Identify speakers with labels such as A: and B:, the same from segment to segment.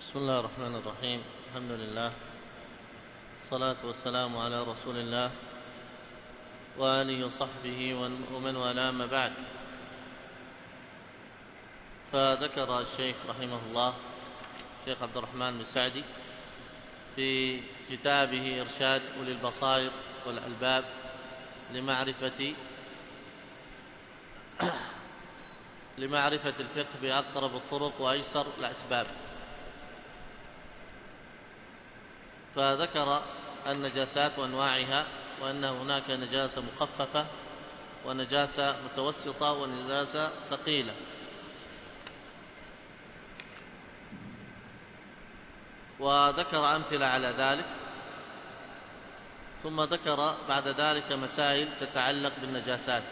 A: بسم الله الرحمن الرحيم. الحمد لله، الصلاة والسلام على رسول الله وآله وصحبه ومن والاه، ما بعد. فذكر الشيخ رحمه الله الشيخ عبد الرحمن بن سعدي في كتابه إرشاد أولي البصائر والألباب لمعرفة الفقه بأقرب الطرق وأيسر الأسباب، فذكر النجاسات وأنواعها، وأن هناك نجاسة مخففة ونجاسة متوسطة ونجاسة ثقيلة. وذكر أمثلة على ذلك، ثم ذكر بعد ذلك مسائل تتعلق بالنجاسات،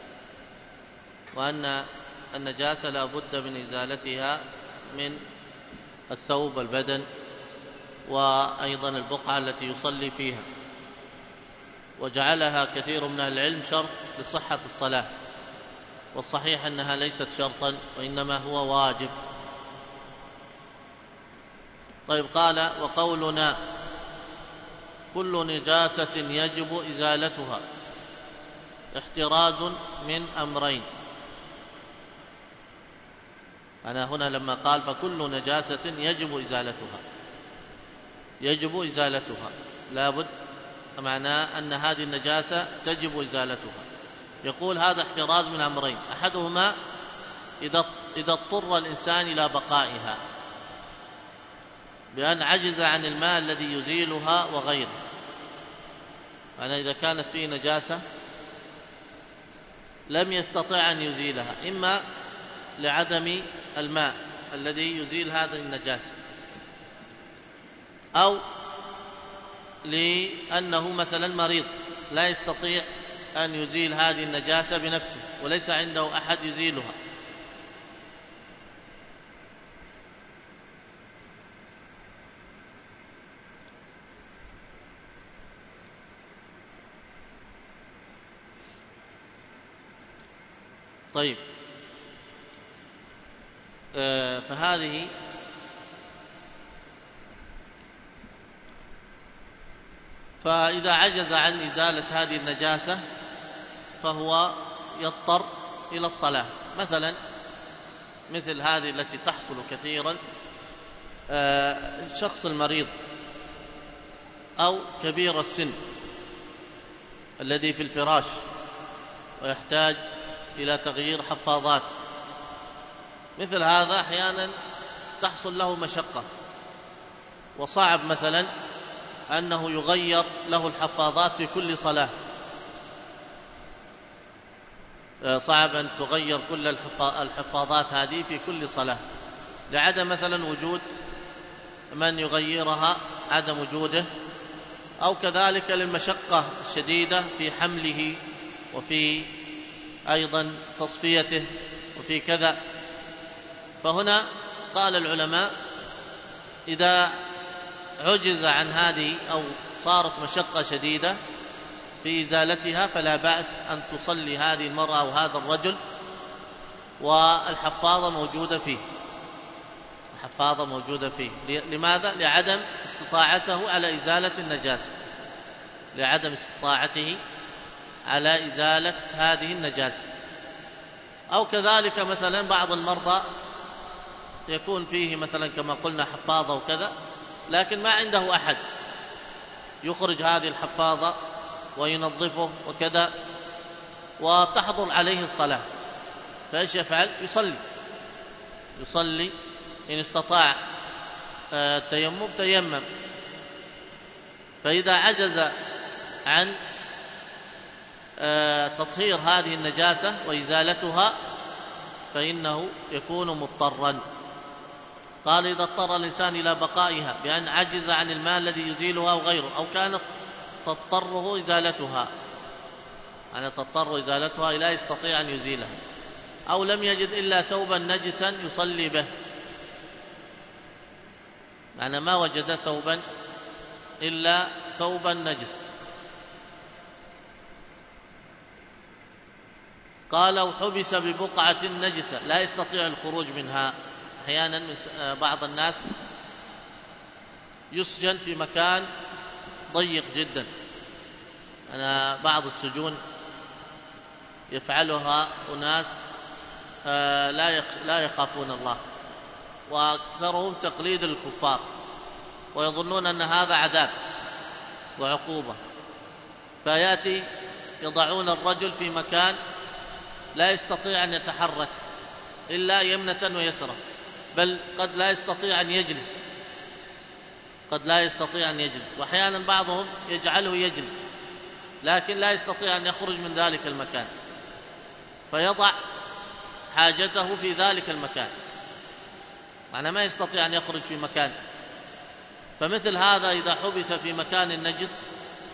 A: وأن النجاسة لا بد من إزالتها من الثوب والبدن، وأيضا البقعة التي يصلي فيها، وجعلها كثير من أهل العلم شرط لصحة الصلاة، والصحيح أنها ليست شرطا وإنما هو واجب. طيب، قال: وقولنا كل نجاسة يجب إزالتها احتراز من أمرين. أنا هنا لما قال فكل نجاسة يجب إزالتها لابد، معناه أن هذه النجاسة تجب إزالتها. يقول هذا احتراز من أمرين: أحدهما إذا اضطر الإنسان إلى بقائها بأن عجز عن الماء الذي يزيلها وغيره. يعني إذا كانت فيه نجاسة لم يستطع أن يزيلها، إما لعدم الماء الذي يزيل هذه النجاسة، أو لأنه مثلا مريض لا يستطيع أن يزيل هذه النجاسة بنفسه وليس عنده أحد يزيلها. طيب، فإذا عجز عن إزالة هذه النجاسة فهو يضطر إلى الصلاة. مثل هذه التي تحصل كثيرا، الشخص المريض أو كبير السن الذي في الفراش ويحتاج إلى تغيير حفاضات، مثل هذا أحيانا تحصل له مشقة، وصعب مثلا أنه يغير له الحفاضات في كل صلاة، صعب أن تغير كل الحفاضات هذه في كل صلاة لعدم مثلا وجود من يغيرها، عدم وجوده، أو كذلك للمشقة الشديدة في حمله وفي أيضا تصفيته وفي كذا. فهنا قال العلماء إذا عجز عن هذه أو صارت مشقة شديدة في إزالتها فلا بأس أن تصلي هذه المرأة أو هذا الرجل والحفاظة موجودة فيه. لماذا؟ لعدم استطاعته على إزالة النجاسة، على إزالة هذه النجاسة. أو كذلك مثلا بعض المرضى يكون فيه مثلا كما قلنا حفاظة وكذا، لكن ما عنده أحد يخرج هذه الحفاظة وينظفه وكذا، وتحضر عليه الصلاة، فإيش يفعل؟ يصلي إن استطاع التيمم تيمم. فإذا عجز عن تطهير هذه النجاسة وإزالتها فإنه يكون مضطرا. قال إذا اضطر الإنسان إلى بقائها بأن عجز عن الماء الذي يزيلها أو غيره، أو كانت تضطر إزالتها لا يستطيع أن يزيلها، أو لم يجد إلا ثوبا نجسا يصلي به، معنى ما وجد ثوبا إلا ثوبا نجس. قال: وحبس ببقعة نجسة لا يستطيع الخروج منها. أحيانا بعض الناس يسجن في مكان ضيق جدا. أنا بعض السجون يفعلها أناس لا يخافون الله، وأكثرهم تقليد الكفار، ويظنون أن هذا عذاب وعقوبة، فيأتي يضعون الرجل في مكان لا يستطيع أن يتحرك إلا يمنة ويسرة، بل قد لا يستطيع أن يجلس، وأحيانا بعضهم يجعله يجلس لكن لا يستطيع أن يخرج من ذلك المكان، فيضع حاجته في ذلك المكان، معنى ما يستطيع أن يخرج في مكان. فمثل هذا إذا حبس في مكان نجس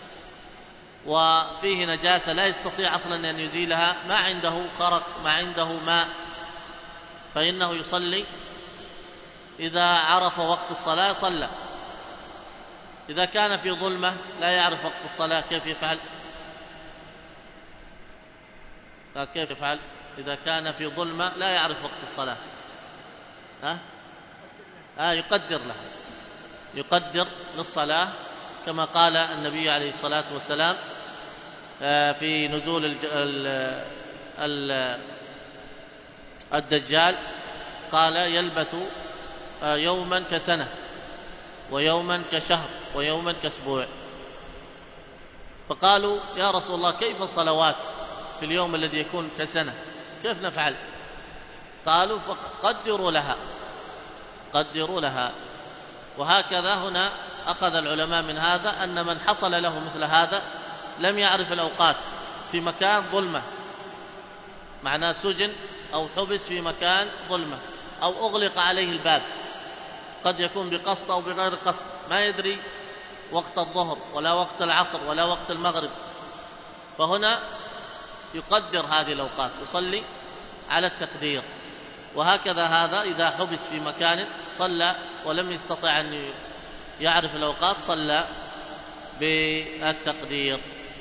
A: وفيه نجاسة لا يستطيع أصلا أن يزيلها، ما عنده خرق، ما عنده ماء، فإنه يصلي. إذا عرف وقت الصلاة صلى. إذا كان في ظلمة لا يعرف وقت الصلاة كيف يفعل؟ إذا كان في ظلمة لا يعرف وقت الصلاة، يقدر للصلاة كما قال النبي عليه الصلاة والسلام في نزول الدجال، قال يلبث يوما كسنة ويوما كشهر ويوما كاسبوع. فقالوا يا رسول الله كيف الصلوات في اليوم الذي يكون كسنة، كيف نفعل؟ قالوا قدروا لها. وهكذا هنا أخذ العلماء من هذا أن من حصل له مثل هذا لم يعرف الأوقات في مكان ظلمة، معناه سجن أو حبس في مكان ظلمة أو أغلق عليه الباب، قد يكون بقصد أو بغير قصد، ما يدري وقت الظهر ولا وقت العصر ولا وقت المغرب، فهنا يقدر هذه الأوقات، يصلي على التقدير. وهكذا هذا إذا حبس في مكان صلى ولم يستطع أن يعرف الأوقات صلى بالتقدير.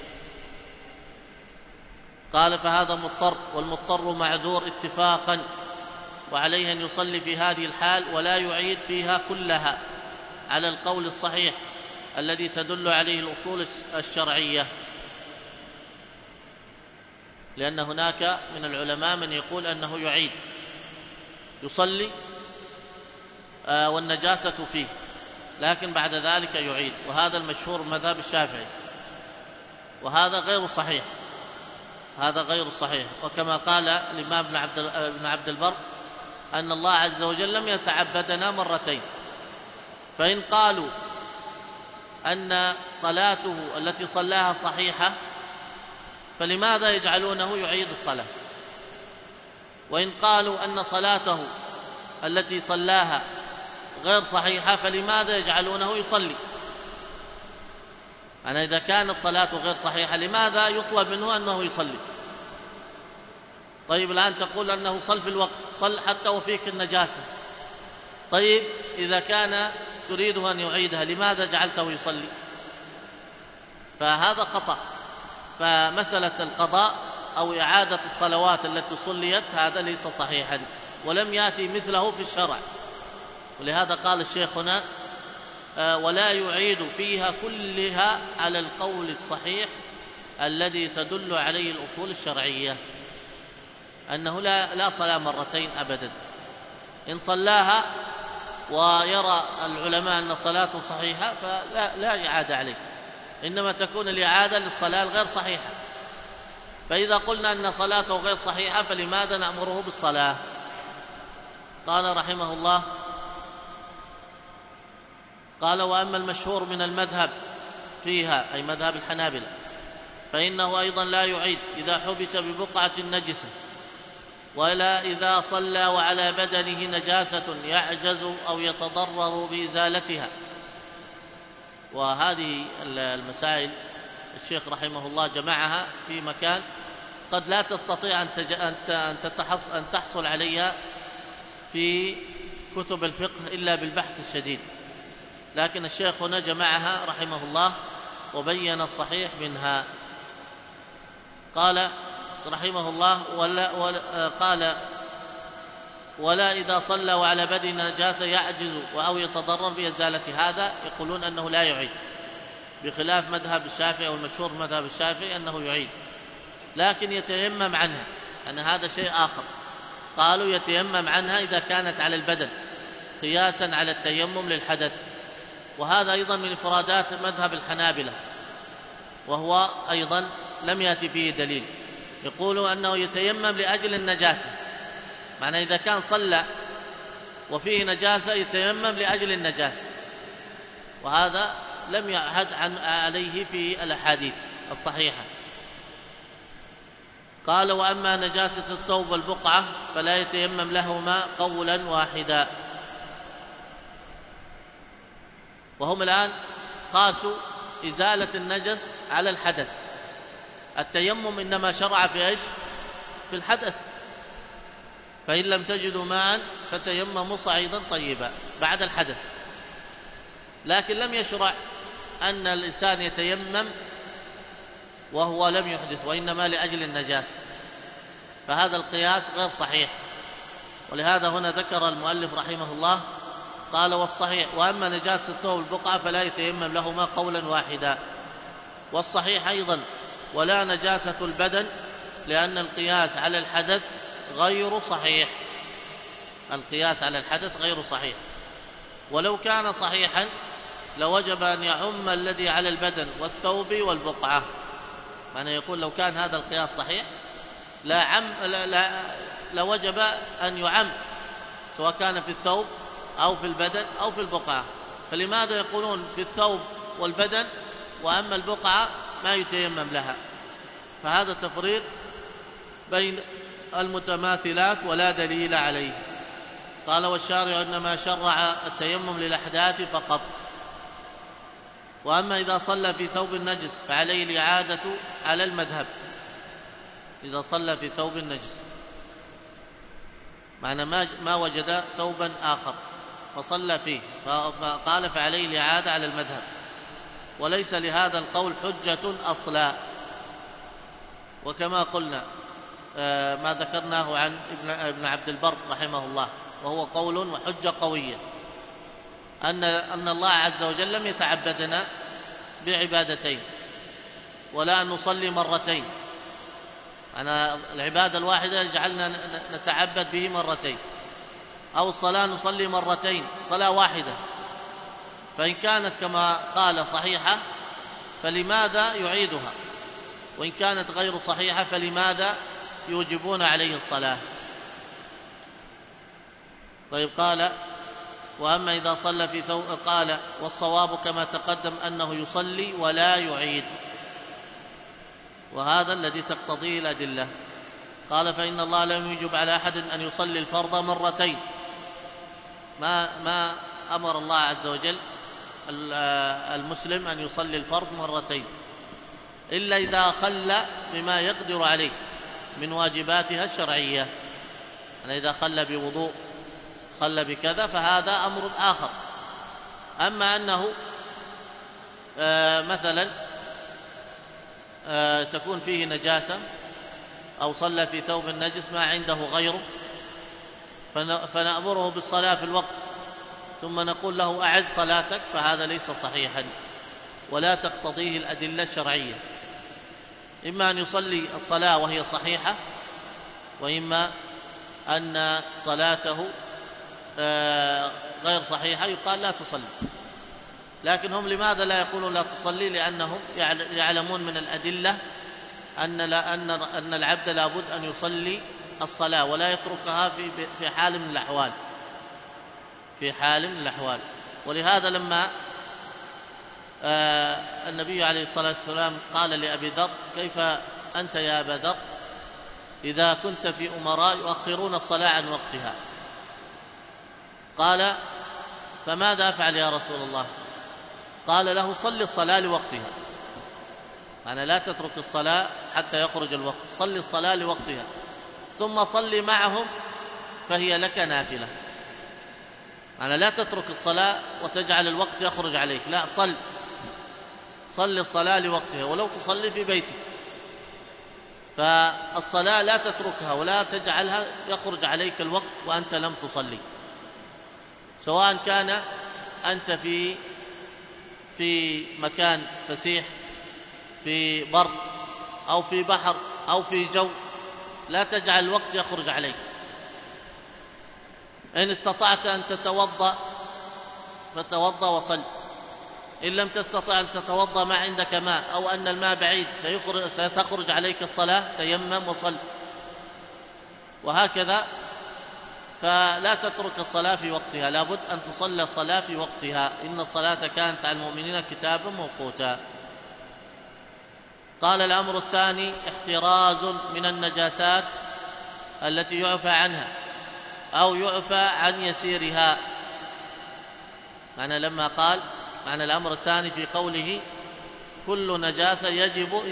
A: قال فهذا مضطر، والمضطر معذور اتفاقا، وعليه أن يصلي في هذه الحال ولا يعيد فيها كلها على القول الصحيح الذي تدل عليه الأصول الشرعية، لأن هناك من العلماء من يقول أنه يعيد، يصلي والنجاسة فيه، لكن بعد ذلك يعيد، وهذا المشهور مذهب الشافعي، وهذا غير صحيح. وكما قال الإمام ابن عبد البر أن الله عز وجل لم يتعبدنا مرتين، فإن قالوا أن صلاته التي صلاها صحيحة فلماذا يجعلونه يعيد الصلاة؟ وإن قالوا أن صلاته التي صلاها غير صحيحة فلماذا يجعلونه يصلي؟ أنا إذا كانت صلاته غير صحيحة لماذا يطلب منه أنه يصلي؟ طيب الآن تقول أنه صل في الوقت، صل حتى وفيك النجاسة، طيب إذا كان تريده أن يعيدها لماذا جعلته يصلي؟ فهذا خطأ. فمسألة القضاء أو إعادة الصلوات التي صليت هذا ليس صحيحا ولم يأتي مثله في الشرع، ولهذا قال الشيخ هنا ولا يعيد فيها كلها على القول الصحيح الذي تدل عليه الأصول الشرعية، أنه لا صلاة مرتين أبدا. إن صلاها ويرى العلماء أن صلاته صحيحة فلا إعادة عليه، إنما تكون الإعادة للصلاة الغير صحيحة. فإذا قلنا أن صلاته غير صحيحة فلماذا نأمره بالصلاة؟ قال رحمه الله قال وأما المشهور من المذهب فيها أي مذهب الحنابلة فإنه أيضا لا يعيد إذا حبس ببقعة نجسة، ولا إذا صلى وعلى بدنه نجاسة يعجز أو يتضرر بإزالتها. وهذه المسائل الشيخ رحمه الله جمعها في مكان قد لا تستطيع أن تحصل عليها في كتب الفقه إلا بالبحث الشديد، لكن الشيخ هنا جمعها رحمه الله وبين الصحيح منها. قال رحمه الله قال ولا إذا صلى وعلى بدن نجاسة يعجز أو يتضرر بإزالة هذا يقولون أنه لا يعيد، بخلاف مذهب الشافعي والمشهور مذهب الشافعي أنه يعيد، لكن يتيمم عنها، أن هذا شيء آخر. قالوا يتيمم عنها إذا كانت على البدن قياسا على التيمم للحدث، وهذا أيضا من إفرادات مذهب الحنابلة، وهو أيضا لم يأتي فيه دليل. يقولوا أنه يتيمم لأجل النجاسة، معنى إذا كان صلى وفيه نجاسة يتيمم لأجل النجاسة، وهذا لم يعهد عليه في الأحاديث الصحيحة. قال وأما نجاسة الثوب والبقعة فلا يتيمم لهما قولا واحدا. وهم الآن قاسوا إزالة النجس على الحدث، التيمم إنما شرع في إيش؟ في الحدث، فإن لم تجدوا ماء فتيمموا صعيدا طيبا بعد الحدث، لكن لم يشرع أن الإنسان يتيمم وهو لم يحدث وإنما لأجل النجاسة، فهذا القياس غير صحيح. ولهذا هنا ذكر المؤلف رحمه الله قال والصحيح وأما نجاسة الثوب والبقعة فلا يتيمم لهما قولا واحدا. والصحيح أيضا ولا نجاسة البدن، لأن القياس على الحدث غير صحيح، القياس على الحدث غير صحيح، ولو كان صحيحا لوجب أن يعم الذي على البدن والثوب والبقعة. معنى يقول لو كان هذا القياس صحيح لوجب أن يعم، سواء كان في الثوب أو في البدن أو في البقعة. فلماذا يقولون في الثوب والبدن وأما البقعة ما يتيمم لها؟ فهذا تفريق بين المتماثلات ولا دليل عليه. قال والشارع إنما شرع التيمم للأحداث فقط. وأما إذا صلى في ثوب النجس فعليه الإعادة على المذهب، إذا صلى في ثوب النجس معنى ما وجد ثوبا آخر فصلى فيه، فقال فعليه الإعادة على المذهب، وليس لهذا القول حجة أصلا. وكما قلنا ما ذكرناه عن ابن عبد البر رحمه الله، وهو قول وحجة قوية، أن الله عز وجل لم يتعبدنا بعبادتين ولا أن نصلي مرتين، أنا العبادة الواحدة جعلنا نتعبد به مرتين، أو الصلاة نصلي مرتين صلاة واحدة، فإن كانت كما قال صحيحة فلماذا يعيدها؟ وإن كانت غير صحيحة فلماذا يوجبون عليه الصلاة؟ طيب قال وأما إذا صلى في ثوب، قال والصواب كما تقدم أنه يصلي ولا يعيد، وهذا الذي تقتضيه الأدلة. قال فإن الله لم يجب على أحد أن يصلي الفرض مرتين، ما أمر الله عز وجل المسلم أن يصلي الفرض مرتين إلا إذا خلى بما يقدر عليه من واجباتها الشرعية، يعني إذا خلى بوضوء خلى بكذا فهذا أمر آخر. أما أنه مثلا تكون فيه نجاسة أو صلى في ثوب النجس ما عنده غيره فنأمره بالصلاة في الوقت ثم نقول له أعد صلاتك، فهذا ليس صحيحا ولا تقتضيه الأدلة الشرعية، إما أن يصلي الصلاة وهي صحيحة، وإما أن صلاته غير صحيحة يقال لا تصلي. لكن هم لماذا لا يقولون لا تصلي؟ لأنهم يعلمون من الأدلة أن العبد لابد أن يصلي الصلاة ولا يتركها في حال من الأحوال، في حال من الأحوال. ولهذا لما النبي عليه الصلاة والسلام قال لأبي ذر كيف أنت يا أبا ذر إذا كنت في أمراء يؤخرون الصلاة عن وقتها؟ قال فماذا أفعل يا رسول الله؟ قال له صل الصلاة لوقتها، يعني لا تترك الصلاة حتى يخرج الوقت، صل الصلاة لوقتها ثم صل معهم فهي لك نافلة، يعني لا تترك الصلاة وتجعل الوقت يخرج عليك، لا، صل الصلاة لوقتها ولو تصلي في بيتك. فالصلاة لا تتركها ولا تجعلها يخرج عليك الوقت وأنت لم تصلي، سواء كان أنت في مكان فسيح، في بر أو في بحر أو في جو، لا تجعل الوقت يخرج عليك. إن استطعت أن تتوضأ فتوضأ وصل، إن لم تستطع أن تتوضأ ما عندك ماء أو أن الماء بعيد ستخرج عليك الصلاة، تيمم وصل، وهكذا. فلا تترك الصلاة في وقتها، لابد أن تصلي الصلاة في وقتها، إن الصلاة كانت على المؤمنين كتابا موقوتا. قال الأمر الثاني احتراز من النجاسات التي يعفى عنها أو يعفى عن يسيرها. معنى لما قال معنى الأمر الثاني في قوله كل نجاسة يجب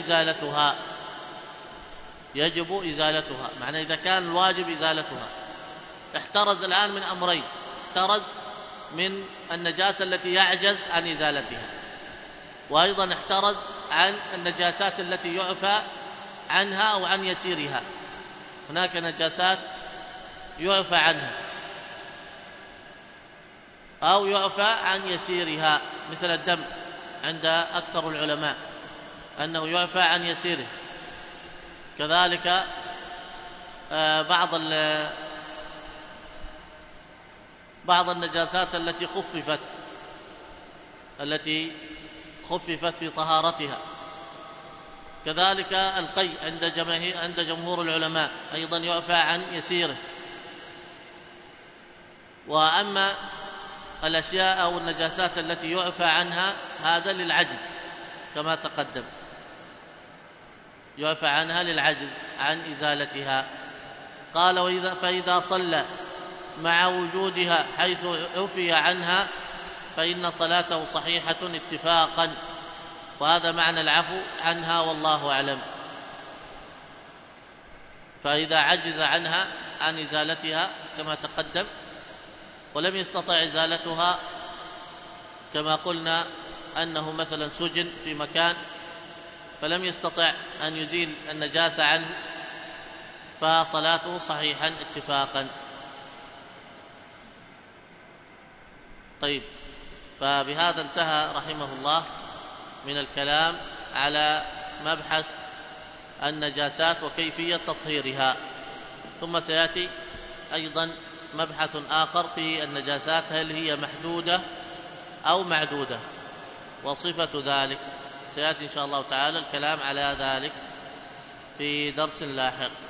A: إزالتها، معنى إذا كان الواجب إزالتها. احترز الآن من أمرين، احترز من النجاسة التي يعجز عن إزالتها، وأيضا احترز عن النجاسات التي يعفى عنها أو عن يسيرها. هناك نجاسات يعفى عنها أو يعفى عن يسيرها، مثل الدم عند أكثر العلماء أنه يعفى عن يسيره. كذلك بعض النجاسات التي خففت في طهارتها. كذلك القيء عند جمهور العلماء أيضا يعفى عن يسيره. وأما الأشياء أو النجاسات التي يعفى عنها هذا للعجز كما تقدم، يعفى عنها للعجز عن إزالتها. قال فإذا صلى مع وجودها حيث عفي عنها فإن صلاته صحيحة اتفاقا، وهذا معنى العفو عنها والله أعلم. فإذا عجز عنها عن إزالتها كما تقدم ولم يستطع إزالتها، كما قلنا أنه مثلا سجن في مكان فلم يستطع أن يزيل النجاسة عنه، فصلاته صحيحا اتفاقا. طيب، فبهذا انتهى رحمه الله من الكلام على مبحث النجاسات وكيفية تطهيرها. ثم سيأتي أيضا مبحث آخر في النجاسات، هل هي محدودة أو معدودة، وصفة ذلك. سيأتي إن شاء الله تعالى الكلام على ذلك في درس لاحق.